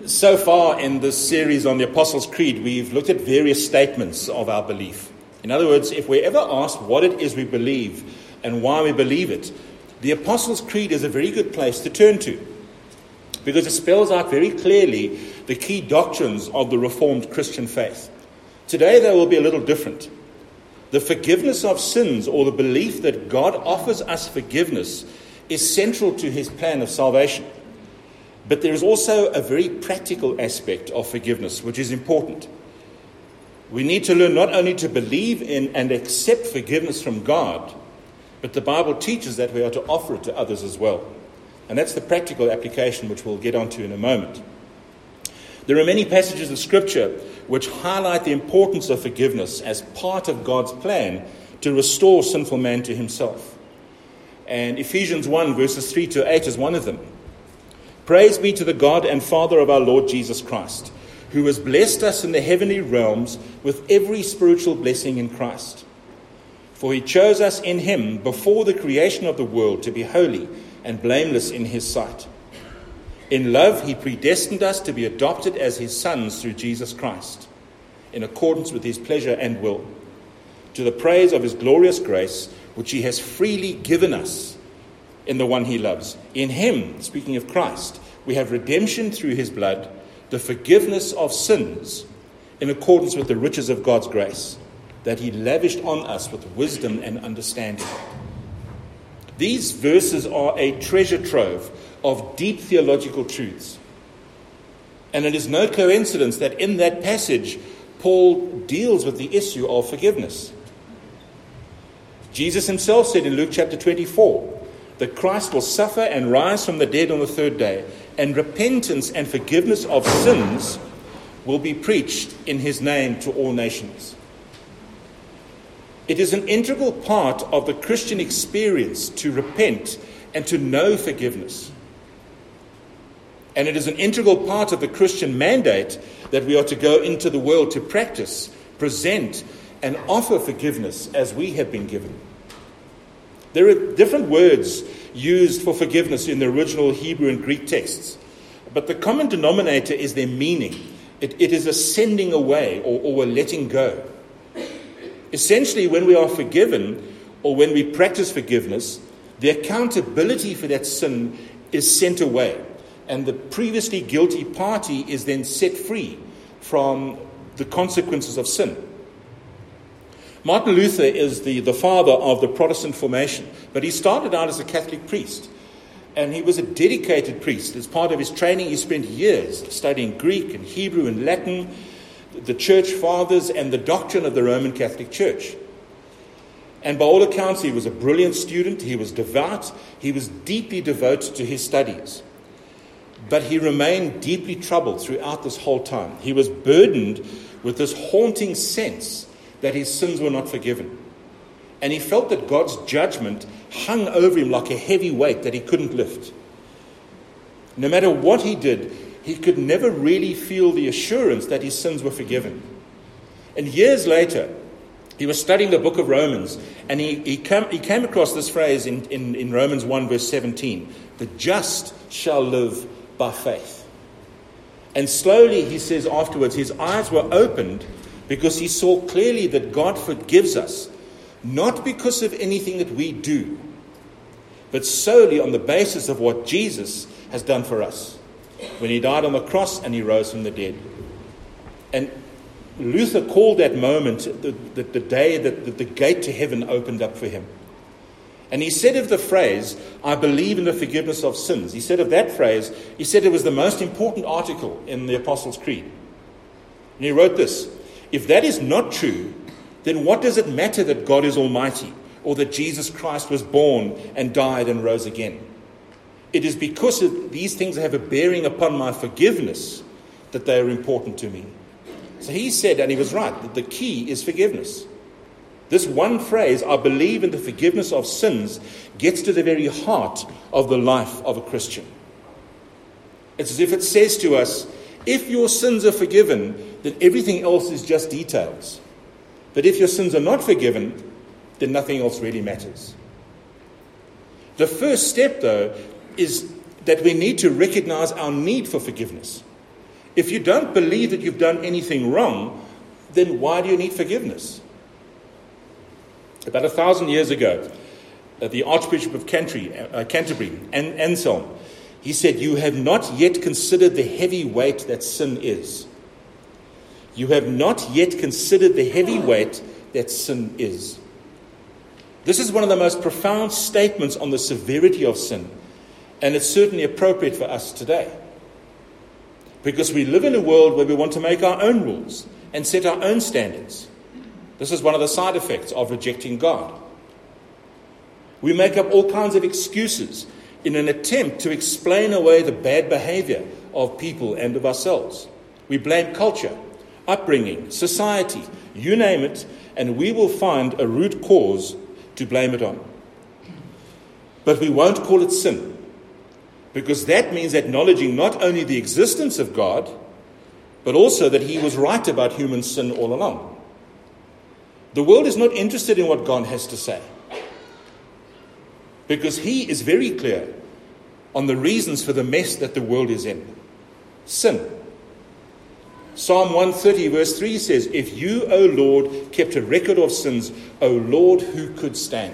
So far in this series on the Apostles' Creed, we've looked at various statements of our belief. In other words, if we're ever asked what it is we believe and why we believe it, the Apostles' Creed is a very good place to turn to, because it spells out very clearly the key doctrines of the Reformed Christian faith. Today, they will be a little different. The forgiveness of sins, or the belief that God offers us forgiveness, is central to his plan of salvation. But there is also a very practical aspect of forgiveness, which is important. We need to learn not only to believe in and accept forgiveness from God, but the Bible teaches that we are to offer it to others as well. And that's the practical application, which we'll get onto in a moment. There are many passages of Scripture which highlight the importance of forgiveness as part of God's plan to restore sinful man to himself. And Ephesians 1, verses 3 to 8 is one of them. Praise be to the God and Father of our Lord Jesus Christ, who has blessed us in the heavenly realms with every spiritual blessing in Christ. For he chose us in him before the creation of the world to be holy and blameless in his sight. In love, he predestined us to be adopted as his sons through Jesus Christ, in accordance with his pleasure and will, to the praise of his glorious grace, which he has freely given us in the one he loves. In him, speaking of Christ, we have redemption through his blood, the forgiveness of sins, in accordance with the riches of God's grace, that he lavished on us with wisdom and understanding. These verses are a treasure trove of deep theological truths. And it is no coincidence that in that passage, Paul deals with the issue of forgiveness. Jesus himself said in Luke chapter 24, that Christ will suffer and rise from the dead on the third day, and repentance and forgiveness of sins will be preached in his name to all nations. It is an integral part of the Christian experience to repent and to know forgiveness. And it is an integral part of the Christian mandate that we are to go into the world to practice, present, and offer forgiveness as we have been given. There are different words used for forgiveness in the original Hebrew and Greek texts, but the common denominator is their meaning. It is a sending away or a letting go. Essentially, when we are forgiven or when we practice forgiveness, the accountability for that sin is sent away, and the previously guilty party is then set free from the consequences of sin. Martin Luther is the father of the Protestant formation, but he started out as a Catholic priest, and he was a dedicated priest. As part of his training, he spent years studying Greek and Hebrew and Latin, the church fathers, and the doctrine of the Roman Catholic Church. And by all accounts, he was a brilliant student, he was devout, he was deeply devoted to his studies. But he remained deeply troubled throughout this whole time. He was burdened with this haunting sense that his sins were not forgiven. And he felt that God's judgment hung over him like a heavy weight that he couldn't lift. No matter what he did, he could never really feel the assurance that his sins were forgiven. And years later, he was studying the book of Romans, and he came across this phrase in Romans 1 verse 17, the just shall live by faith. And slowly, he says afterwards, his eyes were opened because he saw clearly that God forgives us, not because of anything that we do, but solely on the basis of what Jesus has done for us when he died on the cross and he rose from the dead. And Luther called that moment the day that the gate to heaven opened up for him. And he said of the phrase, I believe in the forgiveness of sins, he said of that phrase, he said it was the most important article in the Apostles' Creed. And he wrote this, if that is not true, then what does it matter that God is almighty, or that Jesus Christ was born and died and rose again? It is because of these things have a bearing upon my forgiveness that they are important to me. So he said, and he was right, that the key is forgiveness. This one phrase, I believe in the forgiveness of sins, gets to the very heart of the life of a Christian. It's as if it says to us, if your sins are forgiven, then everything else is just details. But if your sins are not forgiven, then nothing else really matters. The first step, though, is that we need to recognize our need for forgiveness. If you don't believe that you've done anything wrong, then why do you need forgiveness? About 1,000 years ago, the Archbishop of Canterbury, Anselm, he said, "You have not yet considered the heavy weight that sin is." You have not yet considered the heavy weight that sin is. This is one of the most profound statements on the severity of sin, and it's certainly appropriate for us today. Because we live in a world where we want to make our own rules and set our own standards. This is one of the side effects of rejecting God. We make up all kinds of excuses in an attempt to explain away the bad behavior of people and of ourselves. We blame culture, upbringing, society, you name it, and we will find a root cause to blame it on. But we won't call it sin, because that means acknowledging not only the existence of God, but also that he was right about human sin all along. The world is not interested in what God has to say, because he is very clear on the reasons for the mess that the world is in. Sin. Psalm 130 verse 3 says, "If you, O Lord, kept a record of sins, O Lord, who could stand?"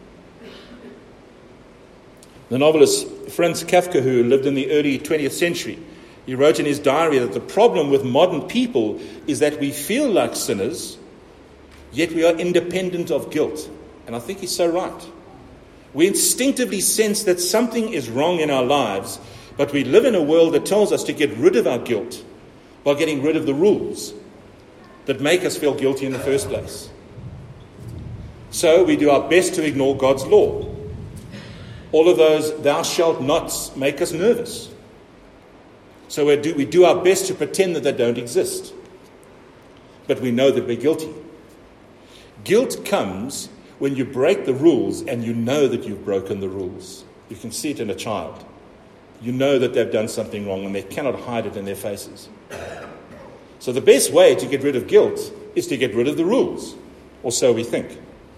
The novelist Franz Kafka, who lived in the early 20th century, he wrote in his diary that the problem with modern people is that we feel like sinners, yet we are independent of guilt. And I think he's so right. We instinctively sense that something is wrong in our lives, but we live in a world that tells us to get rid of our guilt by getting rid of the rules that make us feel guilty in the first place. So we do our best to ignore God's law. All of those "thou shalt nots" make us nervous. So we do our best to pretend that they don't exist. But we know that we're guilty. Guilt comes when you break the rules and you know that you've broken the rules. You can see it in a child. You know that they've done something wrong and they cannot hide it in their faces. So the best way to get rid of guilt is to get rid of the rules, or so we think.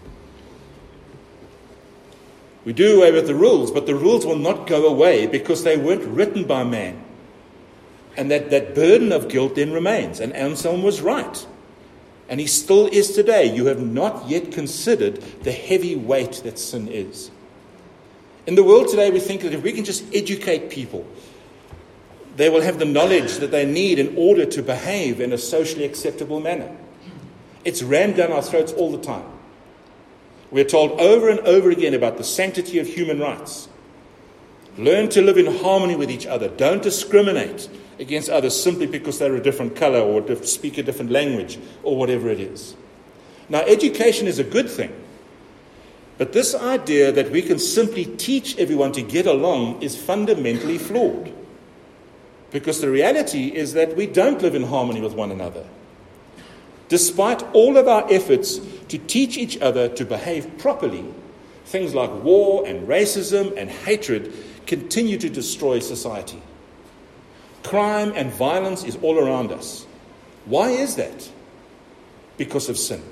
We do away with the rules, but the rules will not go away because they weren't written by man. And that burden of guilt then remains. And Anselm was right. And he still is today. You have not yet considered the heavy weight that sin is. In the world today, we think that if we can just educate people, they will have the knowledge that they need in order to behave in a socially acceptable manner. It's rammed down our throats all the time. We're told over and over again about the sanctity of human rights. Learn to live in harmony with each other. Don't discriminate against others simply because they're a different color or speak a different language or whatever it is. Now, education is a good thing. But this idea that we can simply teach everyone to get along is fundamentally flawed. Because the reality is that we don't live in harmony with one another. Despite all of our efforts to teach each other to behave properly, things like war and racism and hatred continue to destroy society. Crime and violence is all around us. Why is that? Because of sin.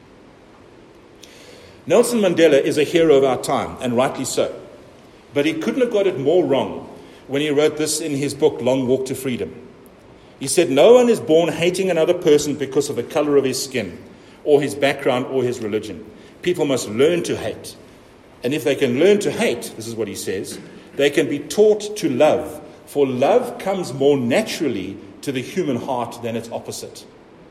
Nelson Mandela is a hero of our time, and rightly so. But he couldn't have got it more wrong when he wrote this in his book, Long Walk to Freedom. He said, "No one is born hating another person because of the color of his skin, or his background, or his religion. People must learn to hate. And if they can learn to hate," this is what he says, "they can be taught to love. For love comes more naturally to the human heart than its opposite."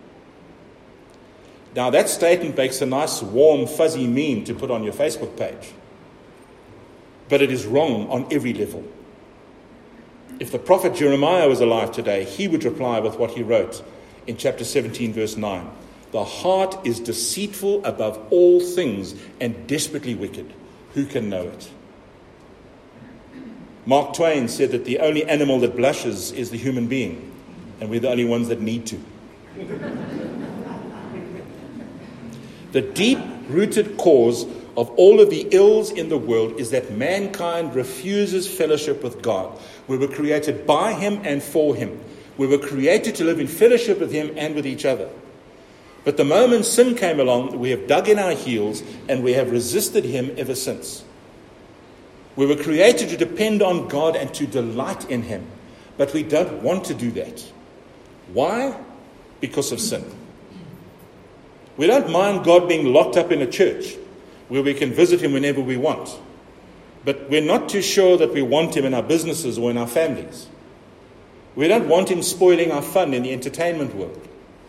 Now that statement makes a nice, warm, fuzzy meme to put on your Facebook page. But it is wrong on every level. If the prophet Jeremiah was alive today, he would reply with what he wrote in chapter 17, verse 9. "The heart is deceitful above all things and desperately wicked. Who can know it?" Mark Twain said that the only animal that blushes is the human being, and we're the only ones that need to. The deep-rooted cause of all of the ills in the world is that mankind refuses fellowship with God. We were created by him and for him. We were created to live in fellowship with him and with each other. But the moment sin came along, we have dug in our heels and we have resisted him ever since. We were created to depend on God and to delight in him, but we don't want to do that. Why? Because of sin. We don't mind God being locked up in a church where we can visit him whenever we want. But we're not too sure that we want him in our businesses or in our families. We don't want him spoiling our fun in the entertainment world.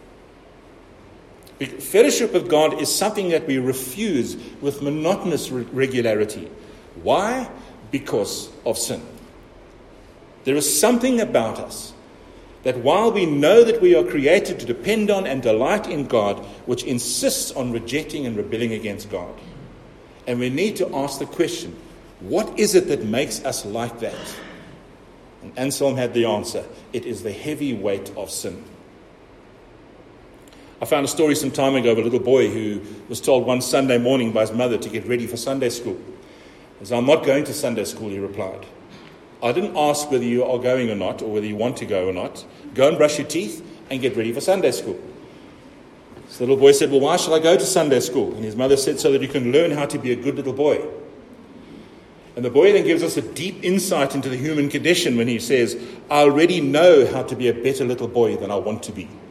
Fellowship with God is something that we refuse with monotonous regularity. Why? Because of sin. There is something about us that while we know that we are created to depend on and delight in God, which insists on rejecting and rebelling against God. And we need to ask the question, what is it that makes us like that? And Anselm had the answer. It is the heavy weight of sin. I found a story some time ago of a little boy who was told one Sunday morning by his mother to get ready for Sunday school. He said, "I'm not going to Sunday school," he replied. "I didn't ask whether you are going or not, or whether you want to go or not. Go and brush your teeth and get ready for Sunday school." So the little boy said, "Well, why shall I go to Sunday school?" And his mother said, "So that you can learn how to be a good little boy." And the boy then gives us a deep insight into the human condition when he says, "I already know how to be a better little boy than I want to be."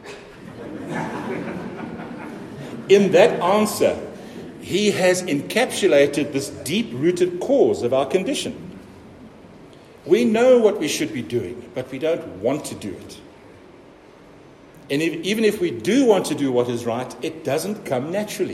In that answer, he has encapsulated this deep-rooted cause of our condition. We know what we should be doing, but we don't want to do it. And even if we do want to do what is right, it doesn't come naturally.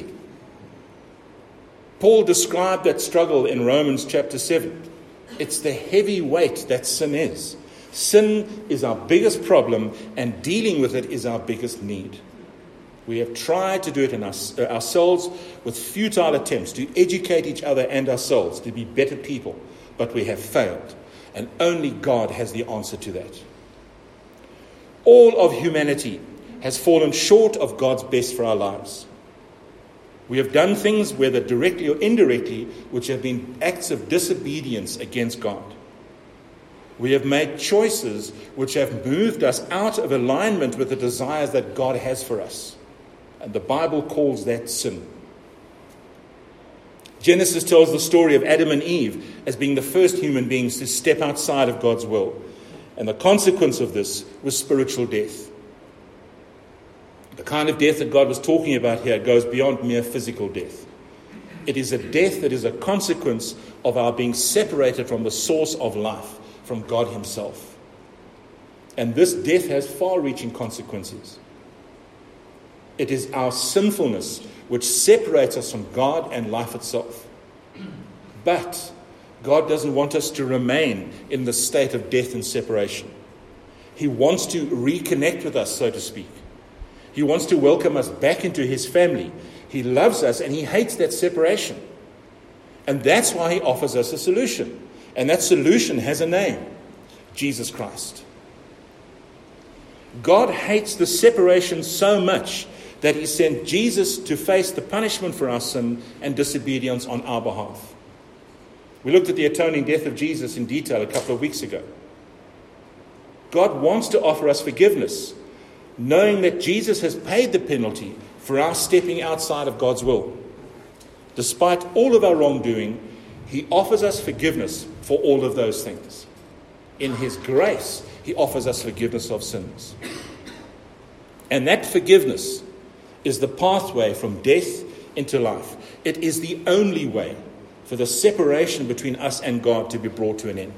Paul described that struggle in Romans chapter 7. It's the heavy weight that sin is. Sin is our biggest problem, and dealing with it is our biggest need. We have tried to do it in ourselves with futile attempts to educate each other and ourselves to be better people, but we have failed. And only God has the answer to that. All of humanity has fallen short of God's best for our lives. We have done things, whether directly or indirectly, which have been acts of disobedience against God. We have made choices which have moved us out of alignment with the desires that God has for us. And the Bible calls that sin. Genesis tells the story of Adam and Eve as being the first human beings to step outside of God's will. And the consequence of this was spiritual death. The kind of death that God was talking about here goes beyond mere physical death. It is a death that is a consequence of our being separated from the source of life, from God himself. And this death has far-reaching consequences. It is our sinfulness which separates us from God and life itself. But God doesn't want us to remain in the state of death and separation. He wants to reconnect with us, so to speak. He wants to welcome us back into his family. He loves us and he hates that separation. And that's why he offers us a solution. And that solution has a name: Jesus Christ. God hates the separation so much that he sent Jesus to face the punishment for our sin and disobedience on our behalf. We looked at the atoning death of Jesus in detail a couple of weeks ago. God wants to offer us forgiveness, knowing that Jesus has paid the penalty for our stepping outside of God's will. Despite all of our wrongdoing, he offers us forgiveness for all of those things. In his grace, he offers us forgiveness of sins. And that forgiveness is the pathway from death into life. It is the only way for the separation between us and God to be brought to an end.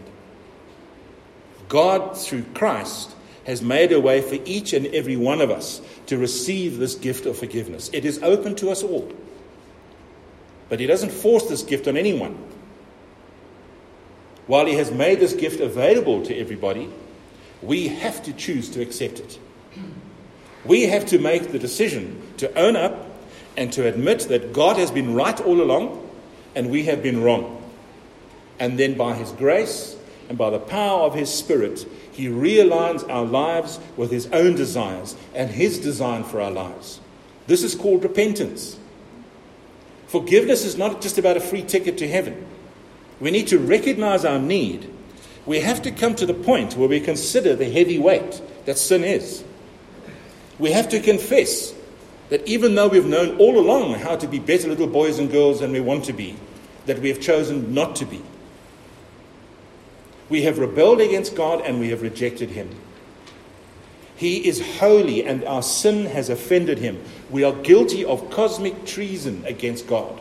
God, through Christ, has made a way for each and every one of us to receive this gift of forgiveness. It is open to us all. But he doesn't force this gift on anyone. While he has made this gift available to everybody, we have to choose to accept it. We have to make the decision to own up and to admit that God has been right all along and we have been wrong. And then by his grace and by the power of his Spirit, he realigns our lives with his own desires and his design for our lives. This is called repentance. Forgiveness is not just about a free ticket to heaven. We need to recognize our need. We have to come to the point where we consider the heavy weight that sin is. We have to confess that even though we've known all along how to be better little boys and girls than we want to be, that we have chosen not to be. We have rebelled against God and we have rejected him. He is holy and our sin has offended him. We are guilty of cosmic treason against God.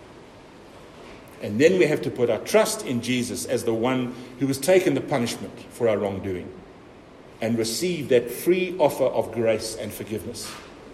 And then we have to put our trust in Jesus as the one who has taken the punishment for our wrongdoing and receive that free offer of grace and forgiveness.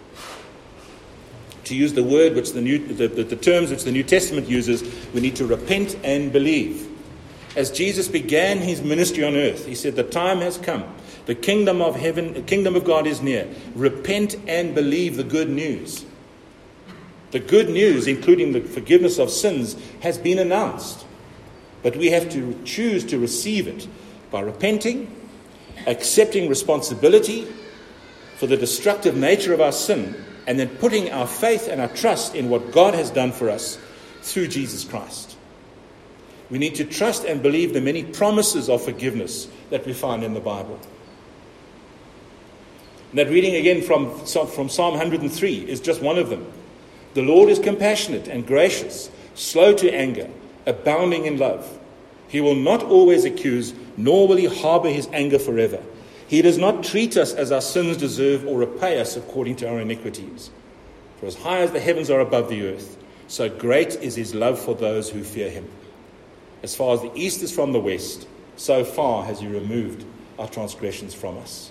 To use the word which the terms which the New Testament uses, we need to repent and believe. As Jesus began his ministry on earth, he said, the time has come. The kingdom of heaven, the kingdom of God is near. Repent and believe the good news. The good news, including the forgiveness of sins, has been announced. But we have to choose to receive it by repenting, accepting responsibility for the destructive nature of our sin, and then putting our faith and our trust in what God has done for us through Jesus Christ. We need to trust and believe the many promises of forgiveness that we find in the Bible. And that reading again from Psalm 103 is just one of them. The Lord is compassionate and gracious, slow to anger, abounding in love. He will not always accuse, nor will he harbor his anger forever. He does not treat us as our sins deserve or repay us according to our iniquities. For as high as the heavens are above the earth, so great is his love for those who fear him. As far as the east is from the west, so far has he removed our transgressions from us.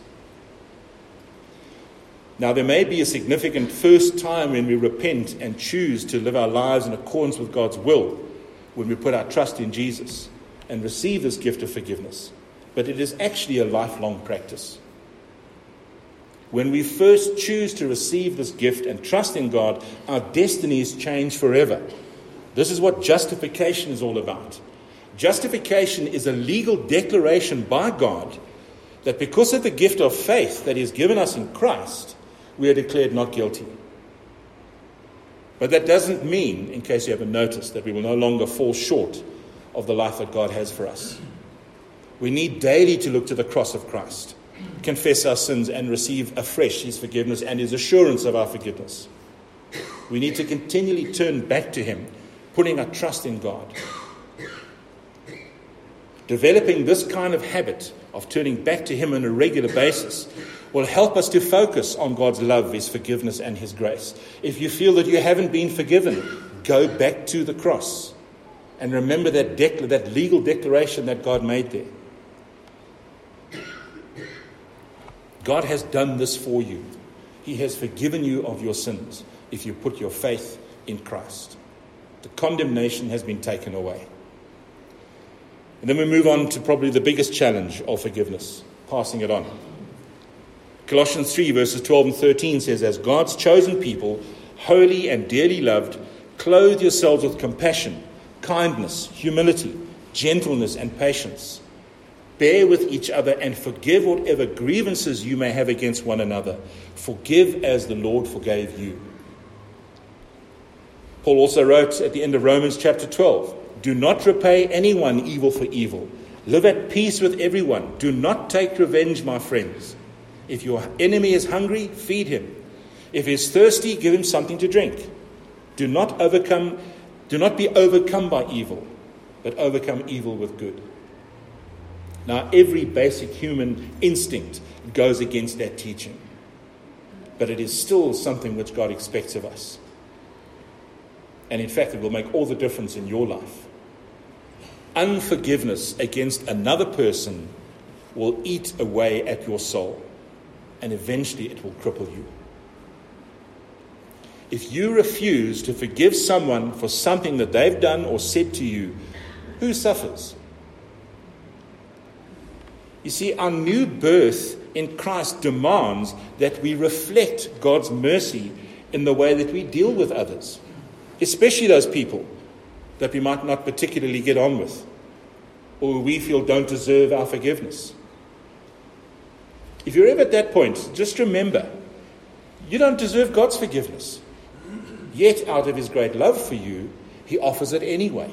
Now, there may be a significant first time when we repent and choose to live our lives in accordance with God's will, when we put our trust in Jesus and receive this gift of forgiveness. But it is actually a lifelong practice. When we first choose to receive this gift and trust in God, our destinies change forever. This is what justification is all about. Justification is a legal declaration by God that because of the gift of faith that he has given us in Christ, we are declared not guilty. But that doesn't mean, in case you haven't noticed, that we will no longer fall short of the life that God has for us. We need daily to look to the cross of Christ, confess our sins, and receive afresh his forgiveness and his assurance of our forgiveness. We need to continually turn back to him, putting our trust in God. Developing this kind of habit of turning back to him on a regular basis will help us to focus on God's love, his forgiveness, and his grace. If you feel that you haven't been forgiven, go back to the cross and remember that legal declaration that God made there. God has done this for you. He has forgiven you of your sins if you put your faith in Christ. The condemnation has been taken away. And then we move on to probably the biggest challenge of forgiveness, passing it on. Colossians 3 verses 12 and 13 says, as God's chosen people, holy and dearly loved, clothe yourselves with compassion, kindness, humility, gentleness, and patience. Bear with each other and forgive whatever grievances you may have against one another. Forgive as the Lord forgave you. Paul also wrote at the end of Romans chapter 12, do not repay anyone evil for evil. Live at peace with everyone. Do not take revenge, my friends. If your enemy is hungry, feed him. If he is thirsty, give him something to drink. Do not be overcome by evil, but overcome evil with good. Now, every basic human instinct goes against that teaching. But it is still something which God expects of us. And in fact, it will make all the difference in your life. Unforgiveness against another person will eat away at your soul. And eventually it will cripple you. If you refuse to forgive someone for something that they've done or said to you, who suffers? You see, our new birth in Christ demands that we reflect God's mercy in the way that we deal with others, especially those people that we might not particularly get on with, or we feel don't deserve our forgiveness. If you're ever at that point, just remember, you don't deserve God's forgiveness. Yet, out of his great love for you, he offers it anyway.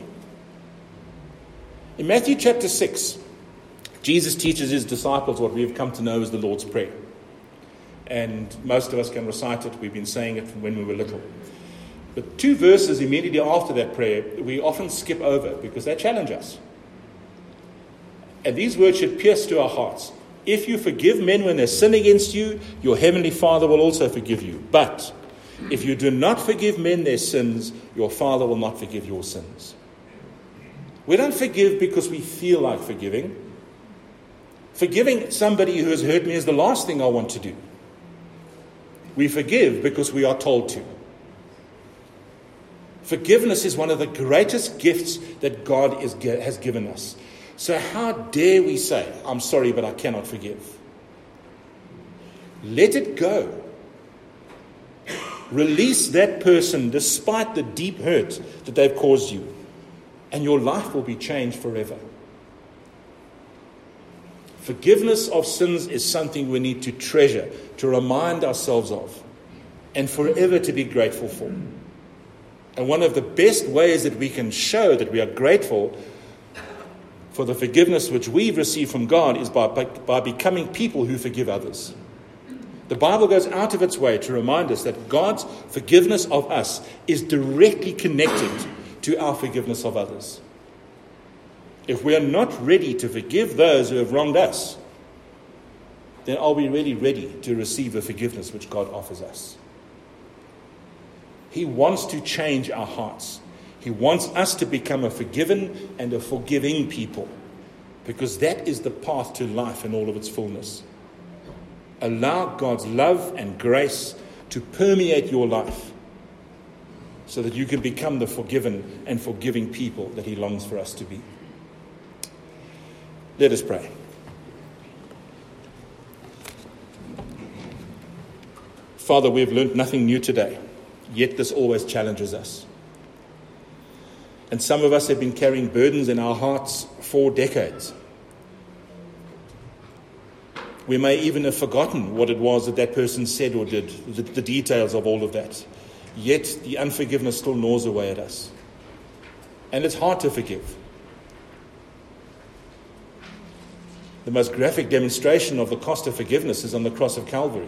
In Matthew chapter 6, Jesus teaches his disciples what we have come to know as the Lord's Prayer. And most of us can recite it. We've been saying it from when we were little. But 2 verses immediately after that prayer, we often skip over because they challenge us. And these words should pierce to our hearts. If you forgive men when they sin against you, your heavenly Father will also forgive you. But if you do not forgive men their sins, your Father will not forgive your sins. We don't forgive because we feel like forgiving. Forgiving somebody who has hurt me is the last thing I want to do. We forgive because we are told to. Forgiveness is one of the greatest gifts that God has given us. So how dare we say, I'm sorry, but I cannot forgive? Let it go. Release that person despite the deep hurt that they've caused you, and your life will be changed forever. Forgiveness of sins is something we need to treasure, to remind ourselves of, and forever to be grateful for. And one of the best ways that we can show that we are grateful for the forgiveness which we've received from God is by becoming people who forgive others. The Bible goes out of its way to remind us that God's forgiveness of us is directly connected to our forgiveness of others. If we are not ready to forgive those who have wronged us, then are we really ready to receive the forgiveness which God offers us? He wants to change our hearts. He wants us to become a forgiven and a forgiving people, because that is the path to life in all of its fullness. Allow God's love and grace to permeate your life so that you can become the forgiven and forgiving people that He longs for us to be. Let us pray. Father, we have learned nothing new today, yet this always challenges us. And some of us have been carrying burdens in our hearts for decades. We may even have forgotten what it was that person said or did, the details of all of that. Yet the unforgiveness still gnaws away at us. And it's hard to forgive. The most graphic demonstration of the cost of forgiveness is on the cross of Calvary.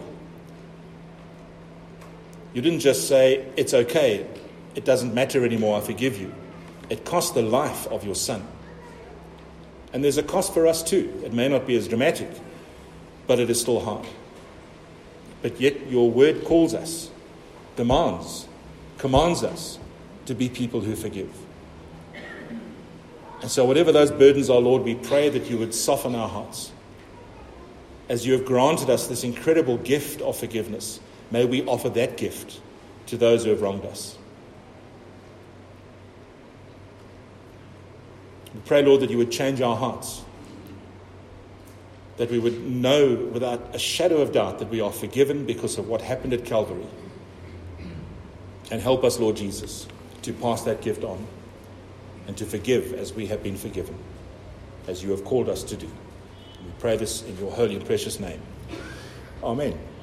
You didn't just say, it's okay, it doesn't matter anymore, I forgive you. It cost the life of your son. And there's a cost for us too. It may not be as dramatic, but it is still hard. But yet your word calls us, commands us to be people who forgive. And so whatever those burdens are, Lord, we pray that you would soften our hearts. As you have granted us this incredible gift of forgiveness, may we offer that gift to those who have wronged us. We pray, Lord, that you would change our hearts, that we would know without a shadow of doubt that we are forgiven because of what happened at Calvary. And help us, Lord Jesus, to pass that gift on and to forgive as we have been forgiven, as you have called us to do. We pray this in your holy and precious name. Amen.